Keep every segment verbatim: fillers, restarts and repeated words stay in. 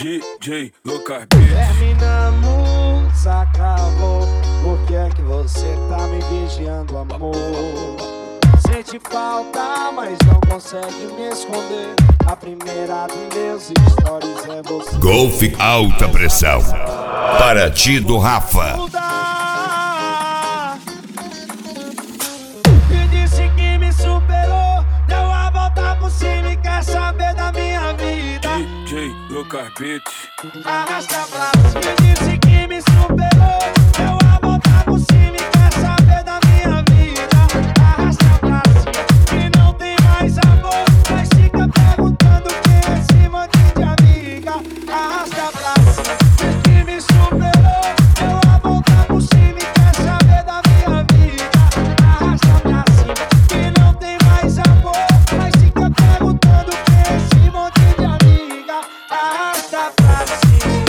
D J Lucas Beats. Terminamos, acabou. Por que é que você tá me vigiando, amor? Sente falta, mas não consegue me esconder. A primeira de meus stories é você. Golf Alta Pressão. Paraty do Rafa. Me disse que me superou, deu a volta por cima e quer saber da minha vida. D J Lucas Beats. Arrasta pra cima. Me disse que me superou, deu a volta por cima e quer saber da minha vida. Arrasta pra cima, que não tem mais amor, mas fica perguntando quem é esse monte de amiga. Arrasta pra cima. Diz que me superou, deu a volta por cima e quer saber da minha vida. Arrasta pra cima, que não tem mais amor, mas fica perguntando quem é esse monte de amiga. Arrasta pra cima.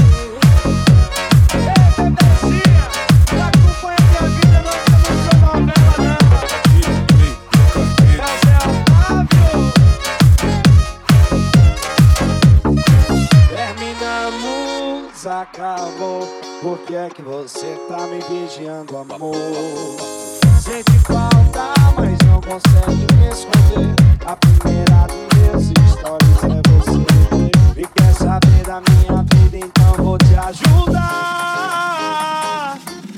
Acabou, por que é que você tá me vigiando, amor? Sente falta, mas não consegue me esconder. A primeira de meus stories é você. E quer saber da minha vida, então vou te ajudar.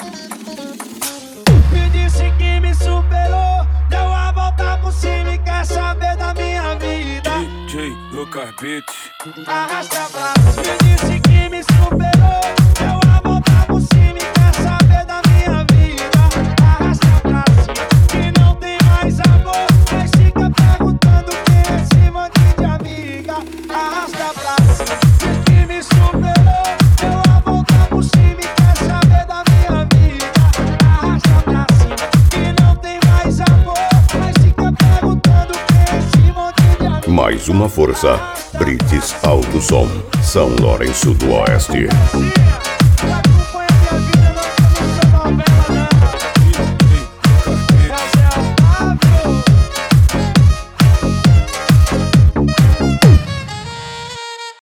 Me disse que me superou, deu a volta por cima e quer saber da minha vida. D J Lucas Beats. Arrasta pra cima. Me disse que me superou, deu a volta por cima e quer saber da minha vida. Arrasta pra cima, que não tem mais amor, mas fica perguntando quem é esse monte de amiga. Arrasta pra cima. Diz que me superou, deu a volta por cima e quer saber da minha vida. Arrasta pra cima, que não tem mais amor, mas fica perguntando quem é esse monte de amiga. Mais uma força. Brits Alto Som, São Lourenço do Oeste. Arrasta pra cima.